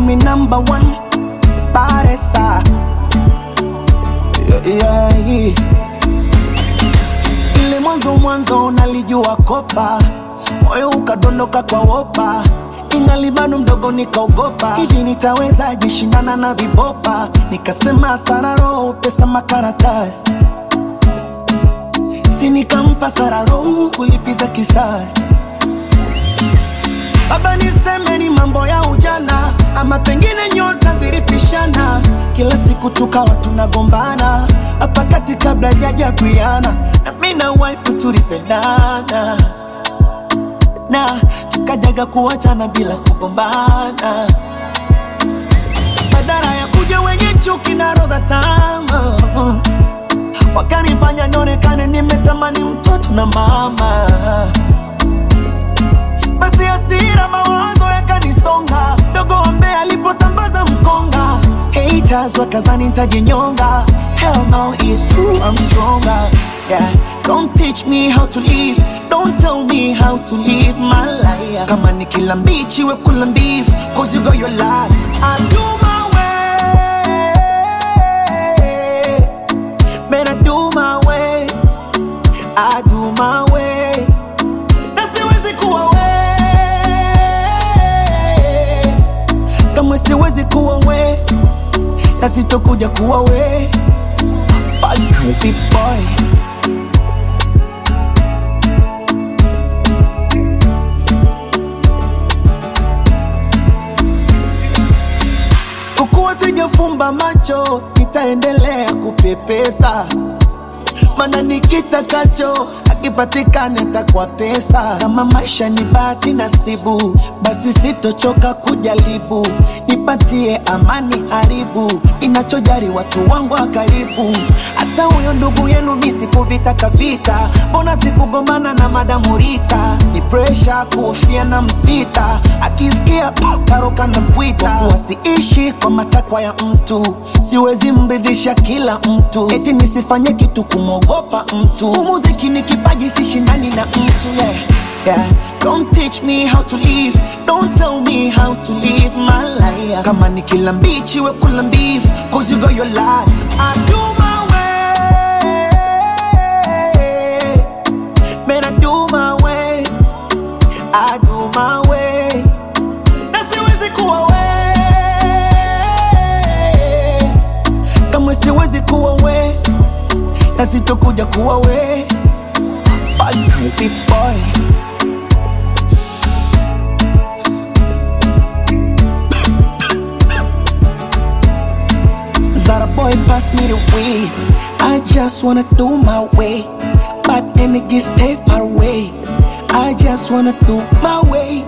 me number one, Paresa. Yeah. Ile mwanzo nalijua kopa, moyo ukadondoka kwa wopa. Ingali bado mdogo nikaogopa, hivi nitaweza jishindana na vibopa. Nikasema sararo, pesa makaratasi, si nikampa sararo kulipiza kisasi. Baba niseme ni mambo ya ujana, ama pengine nyota zilipishana. Kila siku tukawa tunagombana, hapa kati kabla jaja Briana. Na mimi na wife tulipendana, na tukajaga kuachana bila kugombana. Badala ya kuja wenye chuki na roho za tamaa, wakanifanya nionekane nimetamani mtoto na mama. Basi hasira mawazo yakanisonga, dogo ambe aliposambaza mkonga. Haters wakazani nitajinyonga, hell no, it's true, I'm stronger. Yeah, don't teach me how to live, don't tell me how to live my life. Kama ni kila mbichi we kula mbivu, cause you got your life. I do my way, man, I do my way, I do my way. Na siwezi kuwa we, kama siwezi kuwa we, na sitokuja kuwa we. Fuck you, big boy. Sijafumba macho, nitaendelea kupepesa. Mana nikitakacho, akipatikane atakuwa pesa. Kama maisha ni bahati nasibu, basi sitochoka kujaribu. Nipatie amani haribu, inachojari watu wangu wa karibu. Hata huyo ndugu yenu mimi sikuvitaka vita, mbona sikugombana na Madam Rita. Ni pressure kuhofia na mpita, akisikia karoka na pwita. Wasiishi kwa matakwa ya mtu, siwezi mridhisha kila mtu. Eti nisifanye kitu kumogopa mtu, muziki ni kipaji sishindani na mtu. Yeah. Don't teach me how to live, don't tell me how to live my life. Kama ni kila mbichi we kula mbivu, cause you got your life. I do my way, man, I do my way, I do my way. Na siwezi kuwa we, kama siwezi kuwa we, na sitokuja kuwa we. Fuck you, big boy. Zara boy, pass me the weed. I just wanna do my way, but energy stay far away. I just wanna do my way,